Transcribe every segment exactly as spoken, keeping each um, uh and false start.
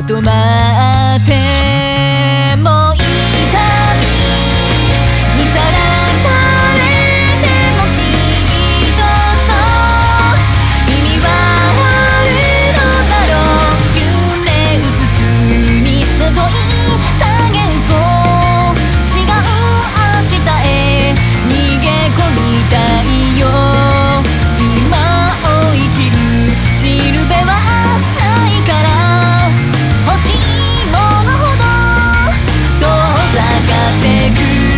と待っても痛みにさらされてもきっとそう意味はあるのだろう。夢うつつに覗いた幻想違う明日へ逃げ込みたいよ。今を生きるしるべはないから欲しいものほど遠ざかってく。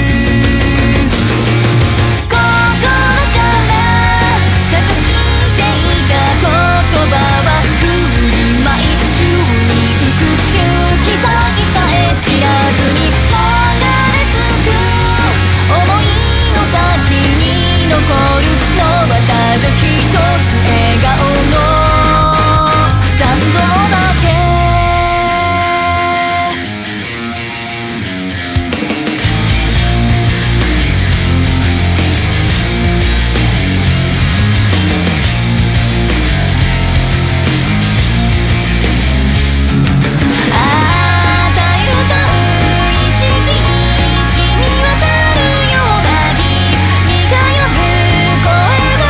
心から探していた言葉は振り舞い宙に浮く行き先さえ知らずに流れ着く想いの先に残るのはただ一つ笑顔の残像だけ。ああたゆたう意識に染み渡るような君が呼ぶ声は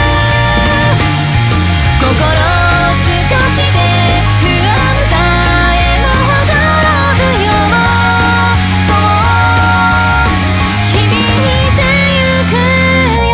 心少しで不安さえもほどろくよ。そう響いてゆくよ。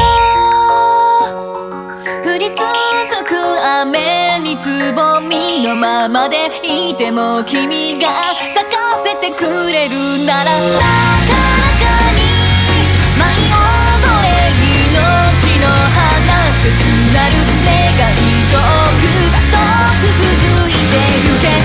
降り続く雨につぼみのままでいても君が咲かせてくれるなら高らかに舞い踊れ命の花切なる願い遠く遠く続いてゆけ。